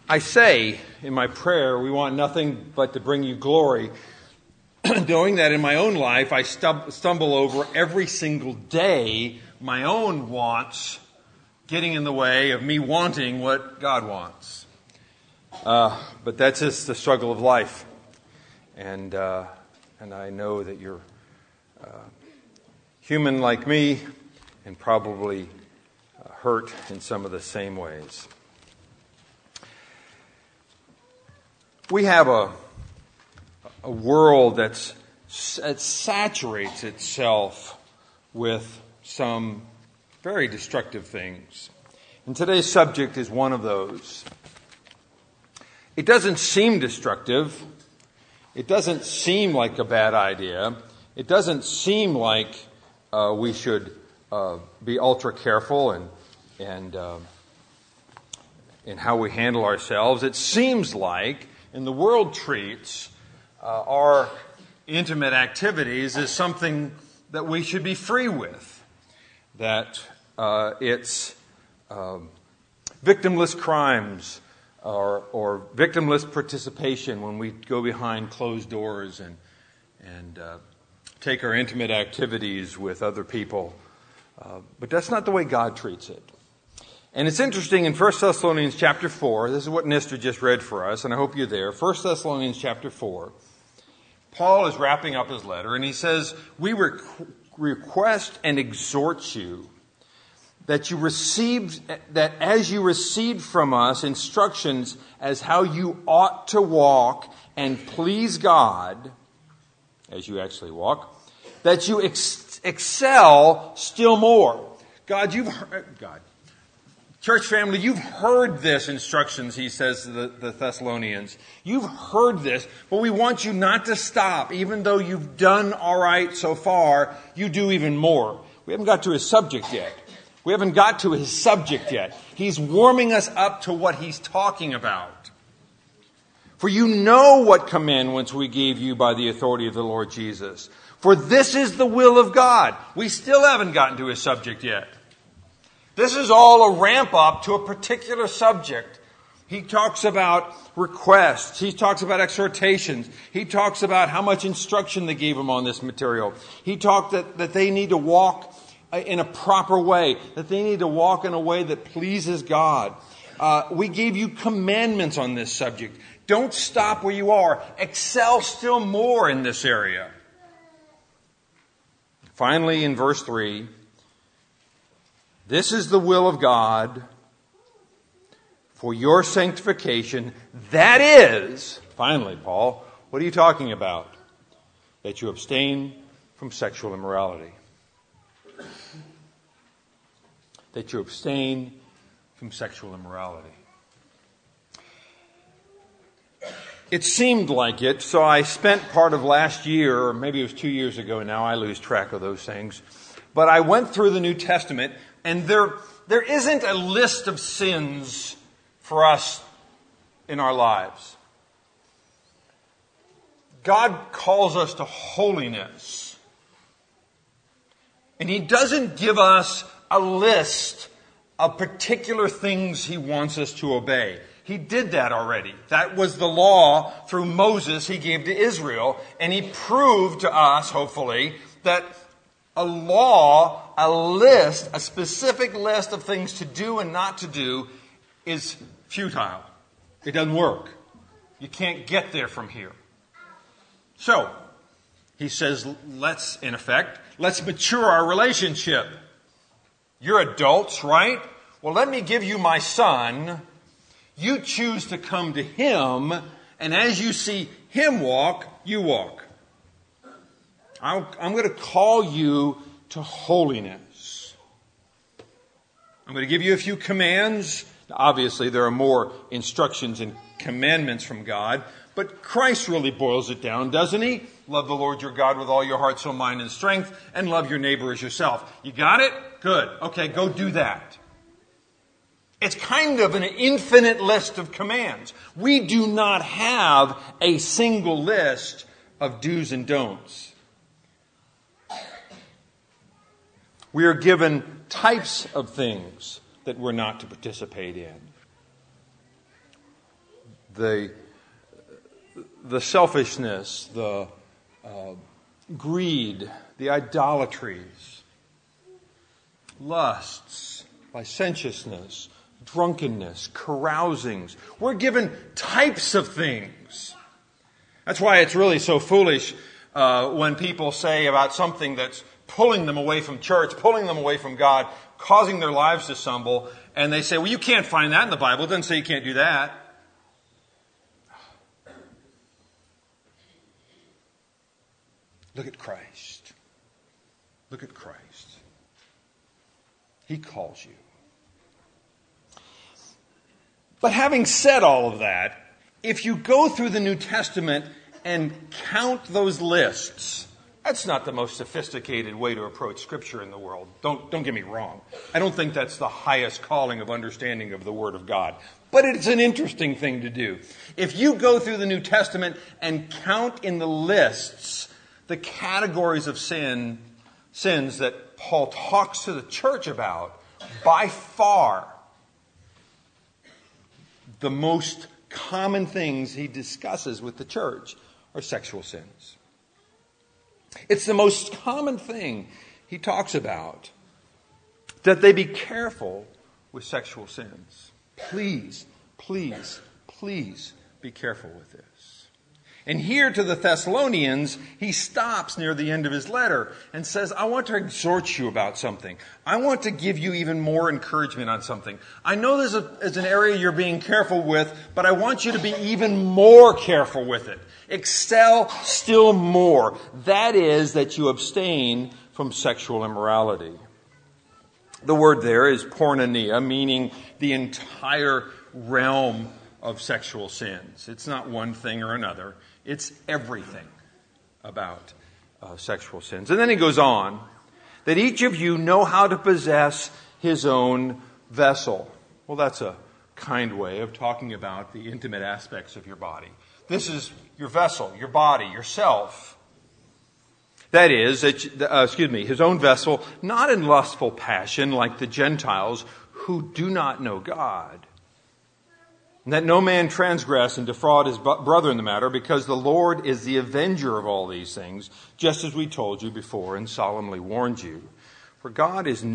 I say in my prayer, we want nothing but to bring you glory, knowing that in my own life I stumble over every single day my own wants getting in the way of me wanting what God wants. But that's just the struggle of life. And I know that you're human like me and probably hurt in some of the same ways. We have a world that saturates itself with some very destructive things. And today's subject is one of those. It doesn't seem destructive. It doesn't seem like a bad idea. It doesn't seem like we should be ultra careful and in how we handle ourselves. It seems like, and the world treats our intimate activities as something that we should be free with. That it's victimless crimes or victimless participation when we go behind closed doors and take our intimate activities with other people. But that's not the way God treats it. And it's interesting in 1 Thessalonians chapter 4, this is what Nestor just read for us, and I hope you're there. 1 Thessalonians chapter 4, Paul is wrapping up his letter, and he says, we request and exhort you that as you received from us instructions as how you ought to walk and please God, as you actually walk, that you excel still more. Church family, you've heard this instructions, he says to the Thessalonians. You've heard this, but we want you not to stop. Even though you've done all right so far, you do even more. We haven't got to his subject yet. He's warming us up to what he's talking about. For you know what commandments we gave you by the authority of the Lord Jesus. For this is the will of God. We still haven't gotten to his subject yet. This is all a ramp up to a particular subject. He talks about requests. He talks about exhortations. He talks about how much instruction they gave him on this material. He talked that they need to walk in a proper way, that they need to walk in a way that pleases God. We gave you commandments on this subject. Don't stop where you are. Excel still more in this area. Finally, in verse 3, this is the will of God for your sanctification. That is, finally, Paul, what are you talking about? That you abstain from sexual immorality. That you abstain from sexual immorality. It seemed like it, so I spent part of last year, or maybe it was 2 years ago now, I lose track of those things, but I went through the New Testament. And there isn't a list of sins for us in our lives. God calls us to holiness. And he doesn't give us a list of particular things he wants us to obey. He did that already. That was the law through Moses he gave to Israel. And he proved to us, hopefully, that a law, a specific list of things to do and not to do is futile. It doesn't work. You can't get there from here. So, he says, let's mature our relationship. You're adults, right? Well, let me give you my son. You choose to come to him, and as you see him walk, you walk. I'm going to call you to holiness. I'm going to give you a few commands. Obviously, there are more instructions and commandments from God, but Christ really boils it down, doesn't he? Love the Lord your God with all your heart, soul, mind, and strength, and love your neighbor as yourself. You got it? Good. Okay, go do that. It's kind of an infinite list of commands. We do not have a single list of do's and don'ts. We are given types of things that we're not to participate in. the selfishness, the greed, the idolatries, lusts, licentiousness, drunkenness, carousings. We're given types of things. That's why it's really so foolish when people say about something that's pulling them away from church, pulling them away from God, causing their lives to stumble, and they say, well, you can't find that in the Bible. It doesn't say you can't do that. Look at Christ. Look at Christ. He calls you. But having said all of that, if you go through the New Testament and count those lists, that's not the most sophisticated way to approach Scripture in the world. Don't get me wrong. I don't think that's the highest calling of understanding of the Word of God. But it's an interesting thing to do. If you go through the New Testament and count in the lists the categories of sins that Paul talks to the church about, by far the most common things he discusses with the church are sexual sins. It's the most common thing he talks about, that they be careful with sexual sins. Please, please, please be careful with this. And here to the Thessalonians, he stops near the end of his letter and says, I want to exhort you about something. I want to give you even more encouragement on something. I know this is an area you're being careful with, but I want you to be even more careful with it. Excel still more. That is, that you abstain from sexual immorality. The word there is porneia, meaning the entire realm of sexual sins. It's not one thing or another. It's everything about sexual sins. And then he goes on, that each of you know how to possess his own vessel. Well, that's a kind way of talking about the intimate aspects of your body. This is your vessel, your body, yourself. That is, his own vessel, not in lustful passion like the Gentiles who do not know God. And that no man transgress and defraud his brother in the matter, because the Lord is the avenger of all these things, just as we told you before and solemnly warned you. For God has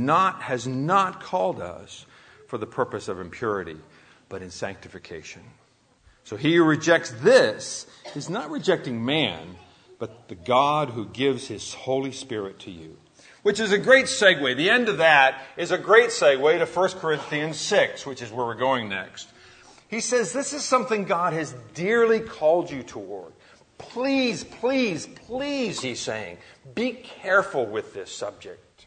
not called us for the purpose of impurity, but in sanctification. So he who rejects this is not rejecting man, but the God who gives his Holy Spirit to you. Which is a great segue. The end of that is a great segue to 1 Corinthians 6, which is where we're going next. He says this is something God has dearly called you toward. Please, please, please, he's saying, be careful with this subject.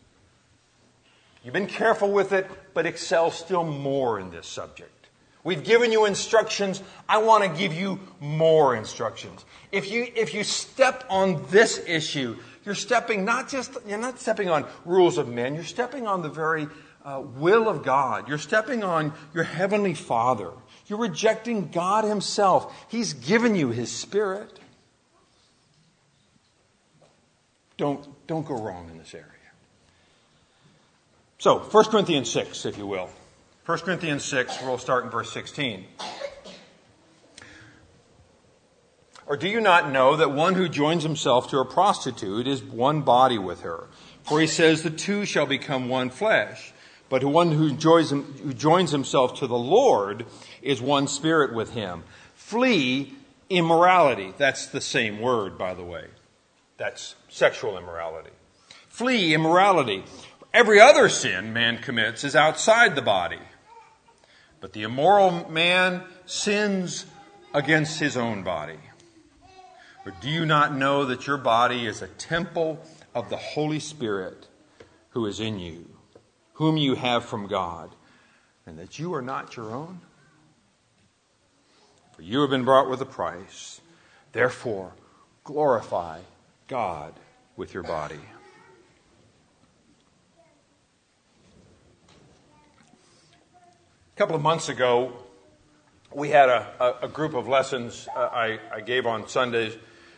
You've been careful with it, but excel still more in this subject. We've given you instructions. I want to give you more instructions. If you step on this issue, you're not stepping on rules of men. You're stepping on the very will of God. You're stepping on your heavenly Father. You're rejecting God himself. He's given you his Spirit. Don't go wrong in this area. So, 1 Corinthians 6, if you will. 1 Corinthians 6, we'll start in verse 16. Or do you not know that one who joins himself to a prostitute is one body with her? For he says the two shall become one flesh. But one who joins himself to the Lord is one spirit with him. Flee immorality. That's the same word, by the way. That's sexual immorality. Flee immorality. Every other sin man commits is outside the body. But the immoral man sins against his own body. Or do you not know that your body is a temple of the Holy Spirit who is in you, whom you have from God, and that you are not your own? For you have been bought with a price. Therefore, glorify God with your body. A couple of months ago, we had a group of lessons I gave on Sundays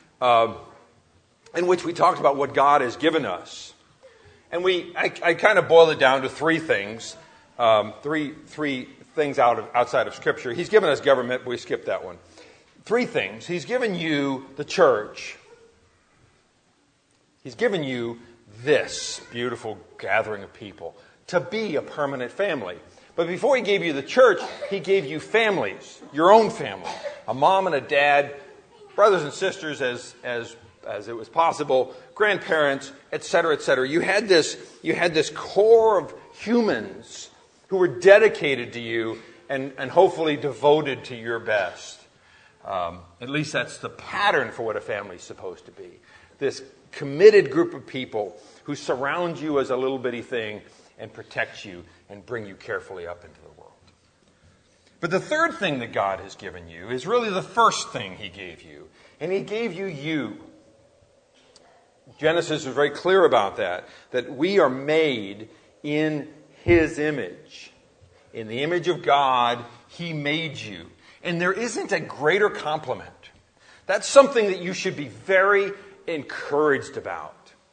in which we talked about what God has given us. And I kind of boiled it down to three things. Three things outside of Scripture. He's given us government, but we skipped that one. Three things. He's given you the church. He's given you this beautiful gathering of people to be a permanent family. But before he gave you the church, he gave you families, your own family, a mom and a dad, brothers and sisters as it was possible, grandparents, etc., etc. You had this core of humans who were dedicated to you and hopefully devoted to your best. At least that's the pattern for what a family is supposed to be. This committed group of people who surround you as a little bitty thing and protect you and bring you carefully up into the world. But the third thing that God has given you is really the first thing he gave you. And he gave you. Genesis is very clear about that we are made in his image. In the image of God, he made you. And there isn't a greater compliment. That's something that you should be very encouraged about.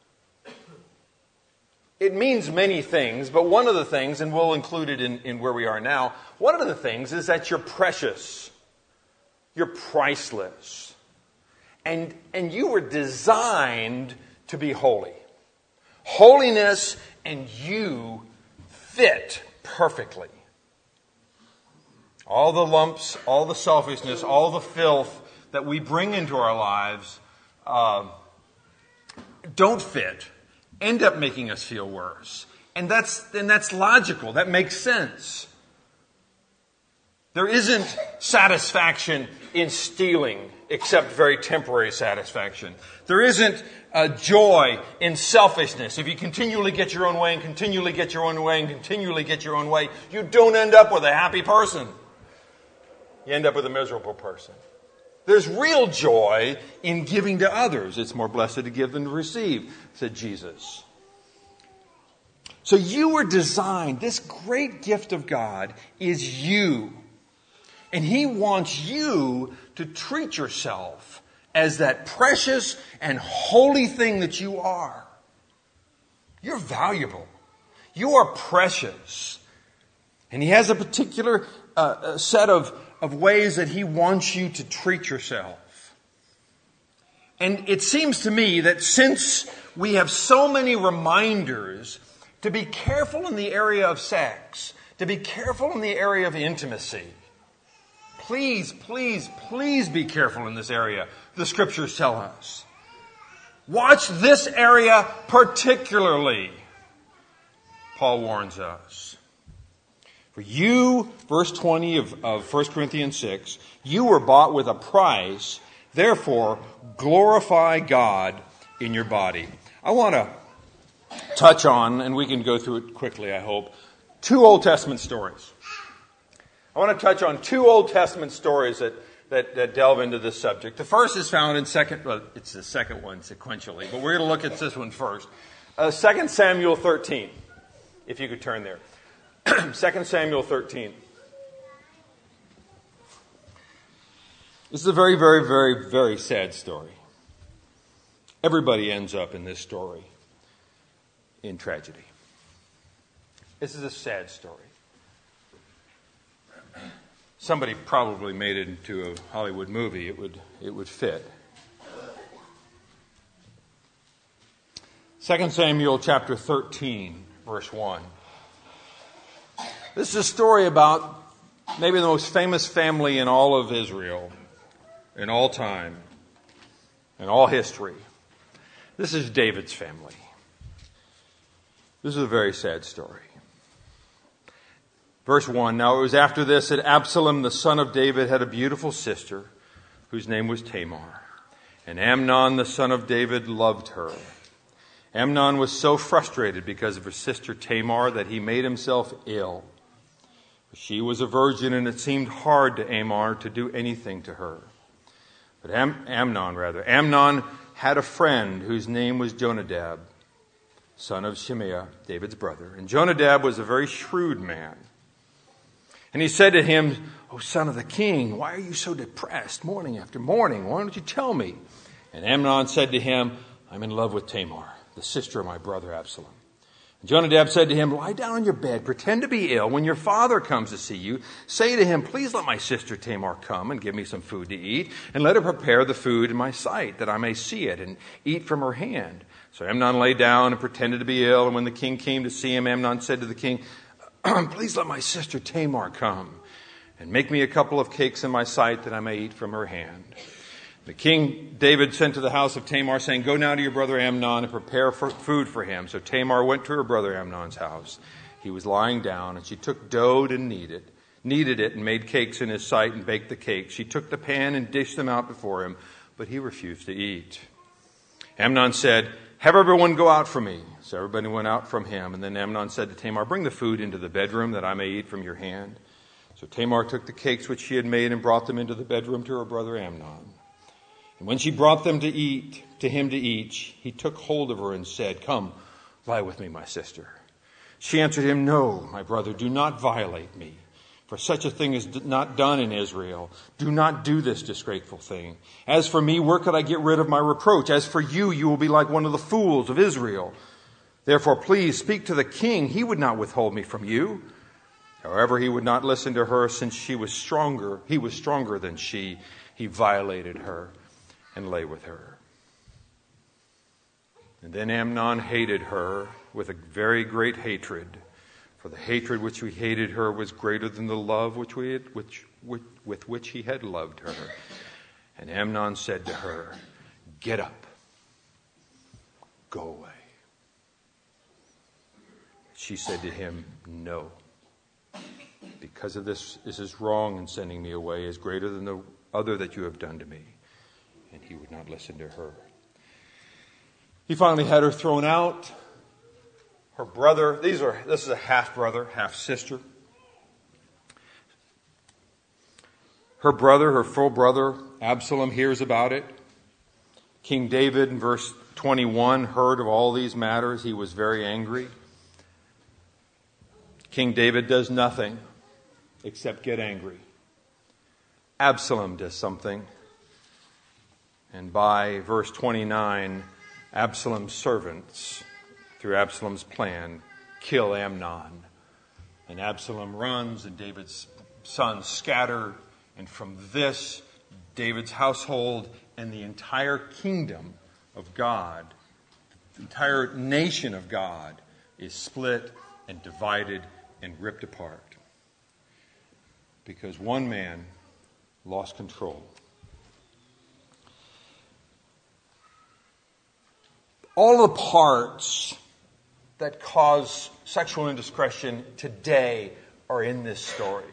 It means many things, but one of the things, and we'll include it in where we are now, one of the things is that you're precious. You're priceless. And you were designed to be holy. Holiness and you fit perfectly. All the lumps, all the selfishness, all the filth that we bring into our lives don't fit. End up making us feel worse. And that's logical. That makes sense. There isn't satisfaction in stealing, except very temporary satisfaction. There isn't joy in selfishness. If you continually get your own way and continually get your own way and continually get your own way, you don't end up with a happy person. You end up with a miserable person. There's real joy in giving to others. It's more blessed to give than to receive, said Jesus. So you were designed, this great gift of God is you. And he wants you to treat yourself as that precious and holy thing that you are. You're valuable. You are precious. And he has a particular set of ways that he wants you to treat yourself. And it seems to me that since we have so many reminders to be careful in the area of sex, to be careful in the area of intimacy, please, please, please be careful in this area, the Scriptures tell us. Watch this area particularly, Paul warns us. For you, verse 20 of 1 Corinthians 6, you were bought with a price, therefore glorify God in your body. I want to touch on, and we can go through it quickly, I hope, 2 Old Testament stories. I want to touch on 2 Old Testament stories that delve into this subject. The first is found in it's the second one sequentially, but we're going to look at this one first. 2 Samuel 13, if you could turn there. 2 Samuel 13. This is a very, very, very, very sad story. Everybody ends up in this story in tragedy. This is a sad story. Somebody probably made it into a Hollywood movie. It would fit. 2 Samuel chapter 13, verse 1. This is a story about maybe the most famous family in all of Israel, in all time, in all history. This is David's family. This is a very sad story. Verse 1, now it was after this that Absalom, the son of David, had a beautiful sister whose name was Tamar. And Amnon, the son of David, loved her. Amnon was so frustrated because of his sister Tamar that he made himself ill. She was a virgin, and it seemed hard to Tamar to do anything to her. But Amnon had a friend whose name was Jonadab, son of Shimea, David's brother. And Jonadab was a very shrewd man. And he said to him, "O son of the king, why are you so depressed morning after morning? Why don't you tell me?" And Amnon said to him, "I'm in love with Tamar, the sister of my brother Absalom." Jonadab said to him, lie down on your bed, pretend to be ill. When your father comes to see you, say to him, please let my sister Tamar come and give me some food to eat, and let her prepare the food in my sight, that I may see it and eat from her hand. So Amnon lay down and pretended to be ill, and when the king came to see him, Amnon said to the king, please let my sister Tamar come and make me a couple of cakes in my sight, that I may eat from her hand. The king David sent to the house of Tamar, saying, go now to your brother Amnon and prepare food for him. So Tamar went to her brother Amnon's house. He was lying down, and she took dough and kneaded it, and made cakes in his sight and baked the cakes. She took the pan and dished them out before him, but he refused to eat. Amnon said, have everyone go out from me. So everybody went out from him. And then Amnon said to Tamar, bring the food into the bedroom, that I may eat from your hand. So Tamar took the cakes which she had made and brought them into the bedroom to her brother Amnon. And when she brought them to him to eat, he took hold of her and said, come, lie with me, my sister. She answered him, no, my brother, do not violate me. For such a thing is not done in Israel. Do not do this disgraceful thing. As for me, where could I get rid of my reproach? As for you, you will be like one of the fools of Israel. Therefore, please speak to the king. He would not withhold me from you. However, he would not listen to her, since he was stronger than she. He violated her and lay with her. And then Amnon hated her with a very great hatred, for the hatred which he hated her was greater than the love with which he had loved her. And Amnon said to her, get up, go away. She said to him, no, because of this is wrong in sending me away is greater than the other that you have done to me. And he would not listen to her. He finally had her thrown out. Her brother, this is a half-brother, half-sister. Her brother, her full brother, Absalom, hears about it. King David, in verse 21, heard of all these matters. He was very angry. King David does nothing except get angry. Absalom does something. And by verse 29, Absalom's servants, through Absalom's plan, kill Amnon. And Absalom runs, and David's sons scatter. And from this, David's household and the entire kingdom of God, the entire nation of God, is split and divided and ripped apart. Because one man lost control. All the parts that cause sexual indiscretion today are in this story.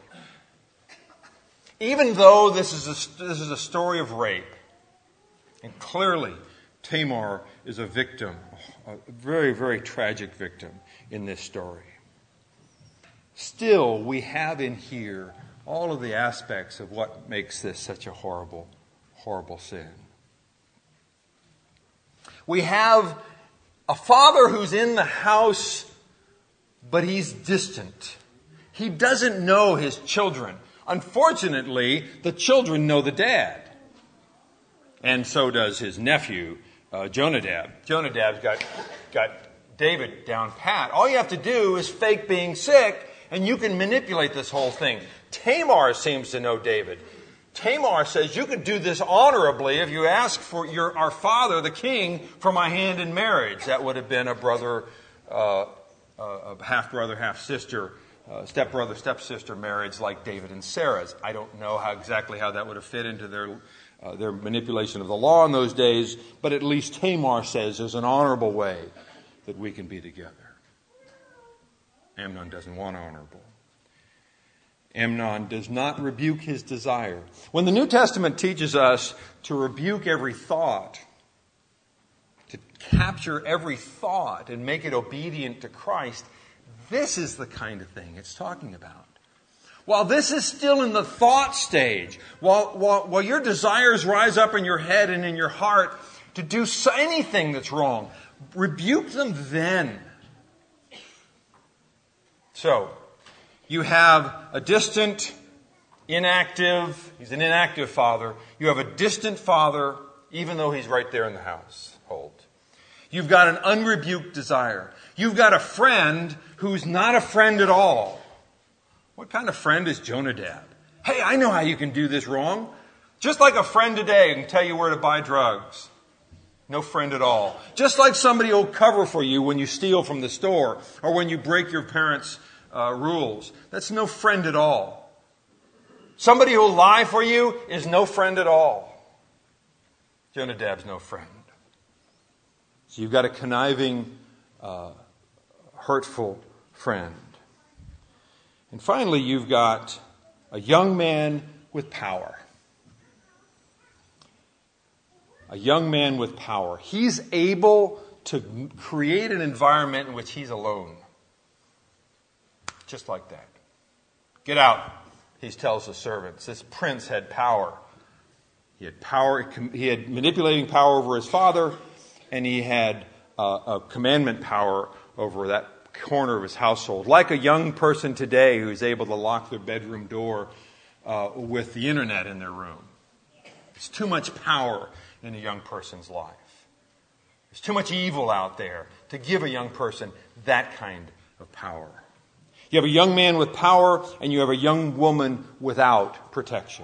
Even though this is a story of rape, and clearly Tamar is a victim, a very, very tragic victim in this story. Still, we have in here all of the aspects of what makes this such a horrible, horrible sin. We have a father who's in the house, but he's distant. He doesn't know his children. Unfortunately, the children know the dad. And so does his nephew, Jonadab. Jonadab's got David down pat. All you have to do is fake being sick, and you can manipulate this whole thing. Tamar seems to know David. Tamar says, you could do this honorably if you ask for our father, the king, for my hand in marriage. That would have been a brother, a half-brother, half-sister, step-brother, step-sister marriage like David and Sarah's. I don't know exactly how that would have fit into their manipulation of the law in those days, but at least Tamar says there's an honorable way that we can be together. Amnon doesn't want honorable. Amnon does not rebuke his desire. When the New Testament teaches us to rebuke every thought, to capture every thought and make it obedient to Christ, this is the kind of thing it's talking about. While this is still in the thought stage, while your desires rise up in your head and in your heart to do anything that's wrong, rebuke them then. So, you have a distant, inactive, he's an inactive father. You have a distant father, even though he's right there in the household. You've got an unrebuked desire. You've got a friend who's not a friend at all. What kind of friend is Jonadab? Hey, I know how you can do this wrong. Just like a friend today can tell you where to buy drugs. No friend at all. Just like somebody will cover for you when you steal from the store or when you break your parents' rules. That's no friend at all. Somebody who will lie for you is no friend at all. Jonadab's no friend. So you've got a conniving, hurtful friend. And finally, you've got a young man with power. A young man with power. He's able to create an environment in which he's alone. Just like that. Get out, he tells the servants. This prince had power. He had power. He had manipulating power over his father, and he had a commandment power over that corner of his household. Like a young person today who's able to lock their bedroom door with the internet in their room. There's too much power in a young person's life. There's too much evil out there to give a young person that kind of power. You have a young man with power, and you have a young woman without protection.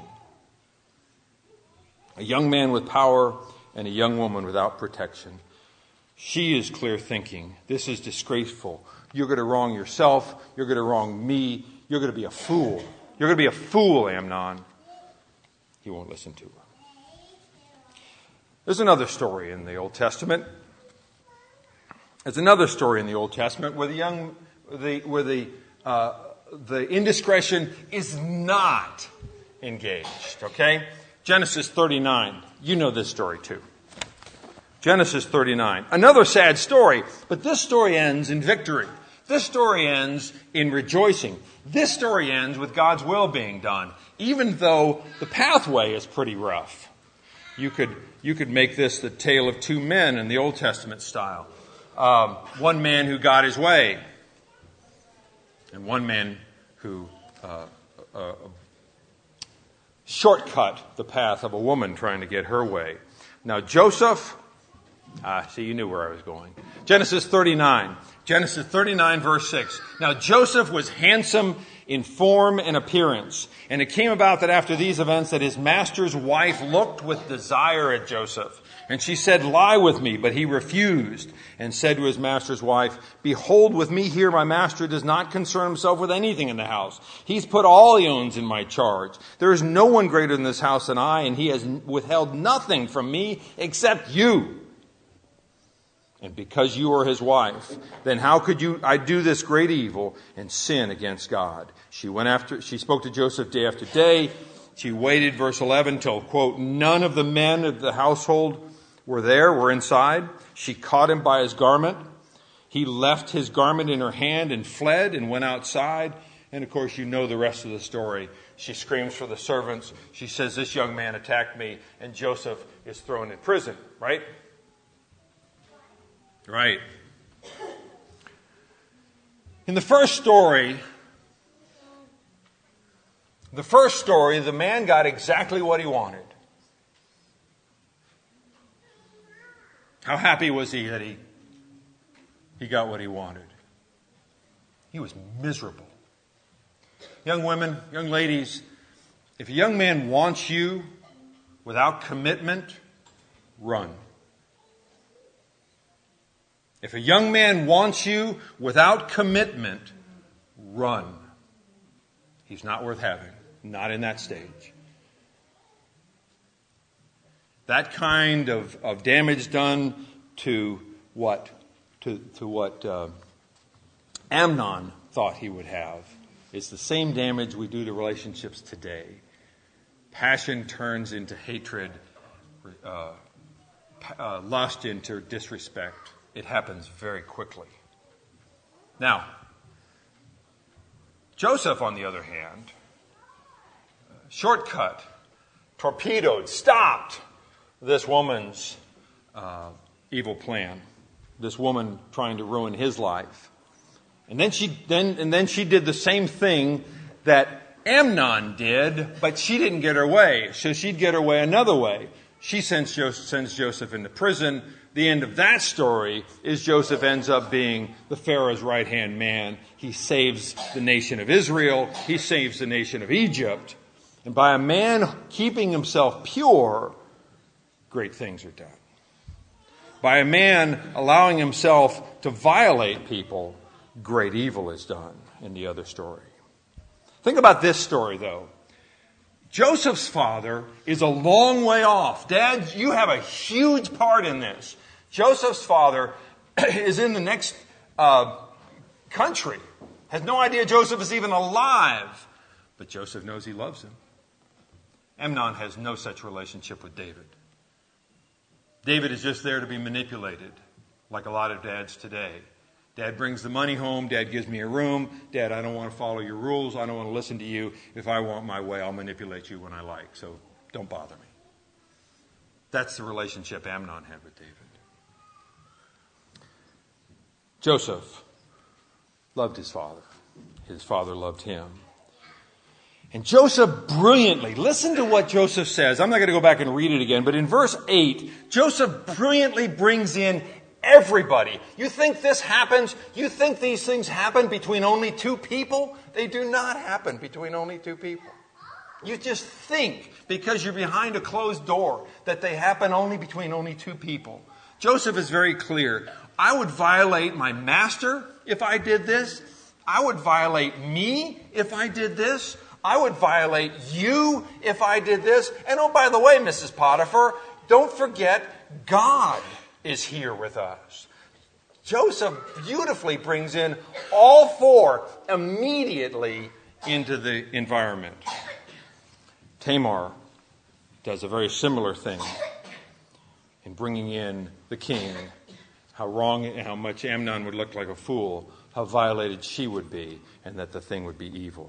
A young man with power and a young woman without protection. She is clear thinking. This is disgraceful. You're going to wrong yourself. You're going to wrong me. You're going to be a fool. You're going to be a fool, Amnon. He won't listen to her. There's another story in the Old Testament. There's another story in the Old Testament where the indiscretion is not engaged. Okay? Genesis 39. You know this story too. Genesis 39. Another sad story, but this story ends in victory. This story ends in rejoicing. This story ends with God's will being done, even though the pathway is pretty rough. You could make this the tale of two men in the Old Testament style. One man who got his way, and one man who shortcut the path of a woman trying to get her way. Now Joseph, see, you knew where I was going. Genesis 39. Genesis 39, verse 6. Now Joseph was handsome in form and appearance. And it came about that after these events that his master's wife looked with desire at Joseph. And she said, lie with me. But he refused and said to his master's wife, behold, with me here my master does not concern himself with anything in the house. He's put all he owns in my charge. There is no one greater in this house than I, and he has withheld nothing from me except you. And because you are his wife, then how could I do this great evil and sin against God? She spoke to Joseph day after day. She waited, verse 11, till, quote, none of the men of the household were inside. She caught him by his garment. He left his garment in her hand and fled and went outside. And of course, you know the rest of the story. She screams for the servants. She says, this young man attacked me, and Joseph is thrown in prison, right? Right. In the first story, the man got exactly what he wanted. How happy was he that he got what he wanted? He was miserable. Young women, young ladies, if a young man wants you without commitment, run. If a young man wants you without commitment, run. He's not worth having. Not in that stage. That kind of damage done to what Amnon thought he would have is the same damage we do to relationships today. Passion turns into hatred, lust into disrespect. It happens very quickly. Now, Joseph, on the other hand, shortcut, torpedoed, stopped this woman's evil plan. This woman trying to ruin his life. And then she did the same thing that Amnon did, but she didn't get her way. So she'd get her way another way. She sends Joseph into prison. The end of that story is Joseph ends up being the Pharaoh's right-hand man. He saves the nation of Israel. He saves the nation of Egypt. And by a man keeping himself pure, great things are done. By a man allowing himself to violate people, great evil is done in the other story. Think about this story, though. Joseph's father is a long way off. Dad, you have a huge part in this. Joseph's father is in the next country. Has no idea Joseph is even alive. But Joseph knows he loves him. Amnon has no such relationship with David. David is just there to be manipulated, like a lot of dads today. Dad brings the money home. Dad gives me a room. Dad, I don't want to follow your rules. I don't want to listen to you. If I want my way, I'll manipulate you when I like. So don't bother me. That's the relationship Amnon had with David. Joseph loved his father. His father loved him. And Joseph brilliantly, listen to what Joseph says. I'm not going to go back and read it again, but in verse 8, Joseph brilliantly brings in everybody. You think this happens? You think these things happen between only two people? They do not happen between only two people. You just think, because you're behind a closed door, that they happen only between only two people. Joseph is very clear. I would violate my master if I did this. I would violate me if I did this. I would violate you if I did this. And oh, by the way, Mrs. Potiphar, don't forget, God is here with us. Joseph beautifully brings in all four immediately into the environment. Tamar does a very similar thing in bringing in the king. How wrong and how much Amnon would look like a fool, how violated she would be, and that the thing would be evil.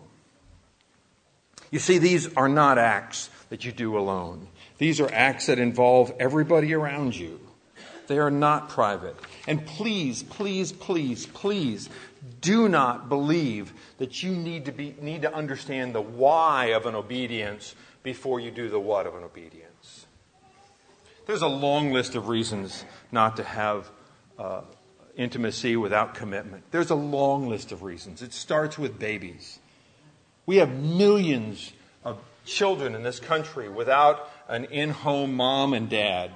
You see, these are not acts that you do alone. These are acts that involve everybody around you. They are not private. And please, please, please, please do not believe that you need to understand the why of an obedience before you do the what of an obedience. There's a long list of reasons not to have intimacy without commitment. There's a long list of reasons. It starts with babies. We have millions of children in this country without an in-home mom and dad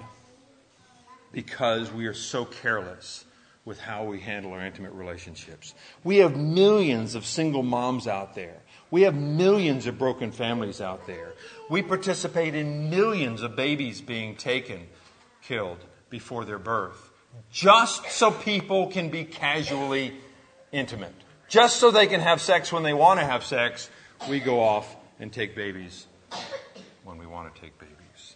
because we are so careless with how we handle our intimate relationships. We have millions of single moms out there. We have millions of broken families out there. We participate in millions of babies being killed before their birth, just so people can be casually intimate. Just so they can have sex when they want to have sex, we go off and take babies when we want to take babies.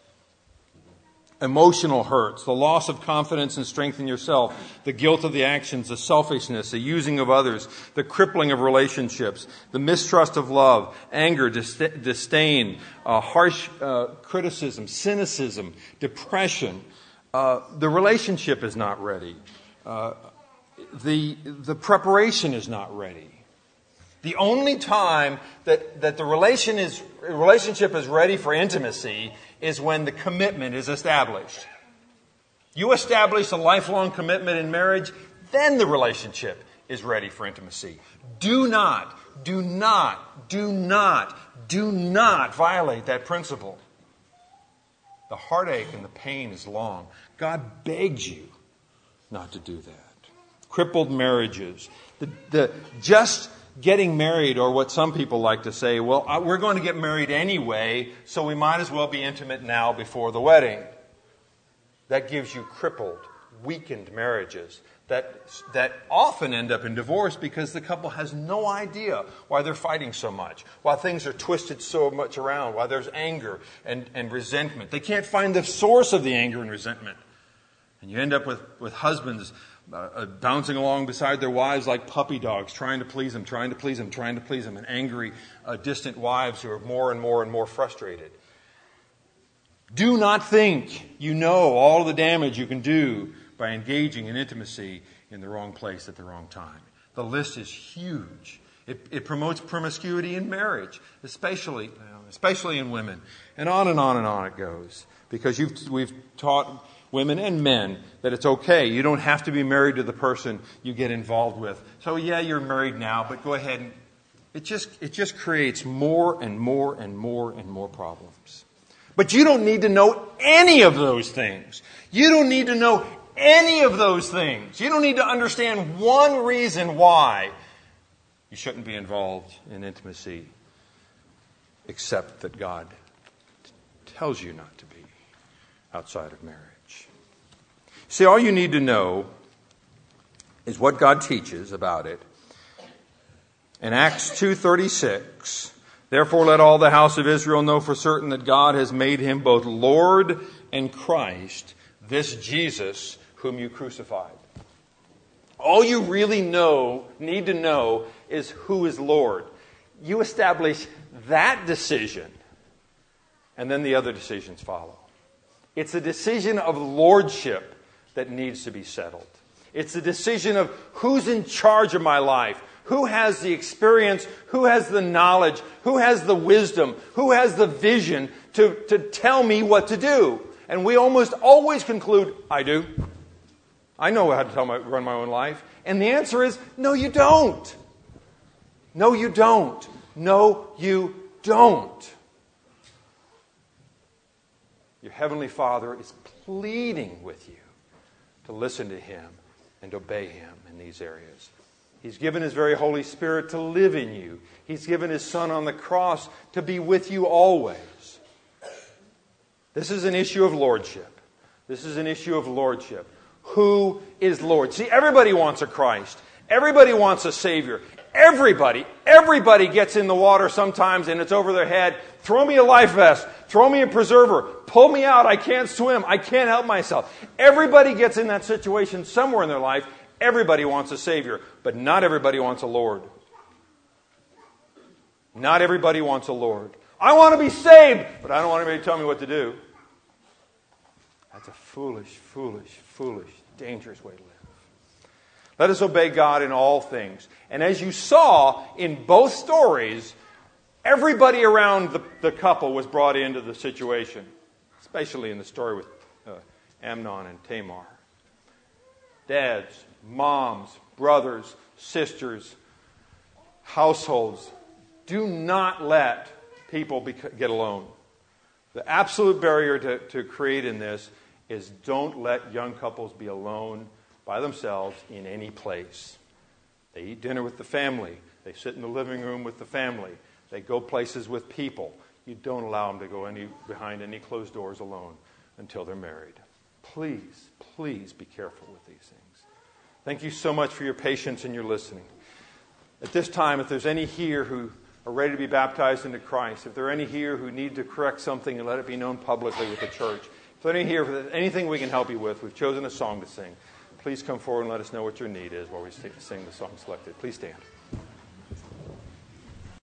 Emotional hurts, the loss of confidence and strength in yourself, the guilt of the actions, the selfishness, the using of others, the crippling of relationships, the mistrust of love, anger, disdain, harsh criticism, cynicism, depression. The relationship is not ready. The preparation is not ready. The only time that the relationship is ready for intimacy is when the commitment is established. You establish a lifelong commitment in marriage, then the relationship is ready for intimacy. Do not violate that principle. The heartache and the pain is long. God begs you not to do that. Crippled marriages. The just getting married, or what some people like to say, well, we're going to get married anyway, so we might as well be intimate now before the wedding. That gives you crippled, weakened marriages that often end up in divorce because the couple has no idea why they're fighting so much, why things are twisted so much around, why there's anger and resentment. They can't find the source of the anger and resentment. And you end up with husbands bouncing along beside their wives like puppy dogs, trying to please them, and angry, distant wives who are more and more and more frustrated. Do not think you know all the damage you can do by engaging in intimacy in the wrong place at the wrong time. The list is huge. It promotes promiscuity in marriage, especially in women. And on and on and on it goes. Because we've taught women and men that it's okay. You don't have to be married to the person you get involved with. So yeah, you're married now, but go ahead and it just creates more and more and more and more problems. But you don't need to know any of those things. You don't need to know any of those things. You don't need to understand one reason why you shouldn't be involved in intimacy, except that God tells you not to be outside of marriage. See, all you need to know is what God teaches about it. In Acts 2:36, therefore let all the house of Israel know for certain that God has made him both Lord and Christ, this Jesus whom you crucified. All you really need to know is who is Lord. You establish that decision, and then the other decisions follow. It's a decision of lordship that needs to be settled. It's a decision of who's in charge of my life, who has the experience, who has the knowledge, who has the wisdom, who has the vision to tell me what to do. And we almost always conclude, I do. I know how to run my own life. And the answer is, no, you don't. No, you don't. No, you don't. Your Heavenly Father is pleading with you to listen to Him and obey Him in these areas. He's given His very Holy Spirit to live in you. He's given His Son on the cross to be with you always. This is an issue of lordship. This is an issue of lordship. Who is Lord? See, everybody wants a Christ. Everybody wants a Savior. Everybody gets in the water sometimes and it's over their head. Throw me a life vest. Throw me a preserver. Pull me out. I can't swim. I can't help myself. Everybody gets in that situation somewhere in their life. Everybody wants a Savior, but not everybody wants a Lord. Not everybody wants a Lord. I want to be saved, but I don't want anybody to tell me what to do. That's a foolish, dangerous way to live. Let us obey God in all things. And as you saw in both stories, everybody around the couple was brought into the situation, especially in the story with Amnon and Tamar. Dads, moms, brothers, sisters, households, do not let people get alone. The absolute barrier to create in this is don't let young couples be alone by themselves in any place. They eat dinner with the family. They sit in the living room with the family. They go places with people. You don't allow them to go behind any closed doors alone until they're married. Please, please be careful with these things. Thank you so much for your patience and your listening. At this time, if there's any here who are ready to be baptized into Christ, if there are any here who need to correct something and let it be known publicly with the church, if there are any here, if there's anything we can help you with, we've chosen a song to sing. Please come forward and let us know what your need is while we sing the song selected. Please stand.